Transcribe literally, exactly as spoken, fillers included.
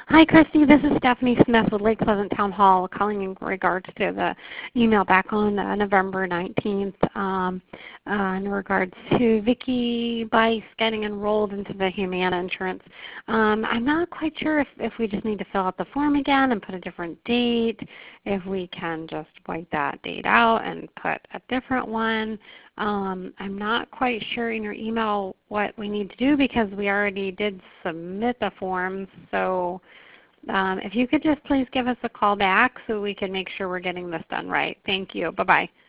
Hi, Christy. This is Stephanie Smith with Lake Pleasant Town Hall, calling in regards to the email back on uh, November nineteenth um, uh, in regards to Vicki Bice getting enrolled into the Humana insurance. Um, I'm not quite sure if, if we just need to fill out the form again and put a different date, if we can just white that date out and put a different one. Um, I'm not quite sure in your email what we need to do because we already did submit the forms. So um, if you could just please give us a call back so we can make sure we're getting this done right. Thank you. Bye-bye.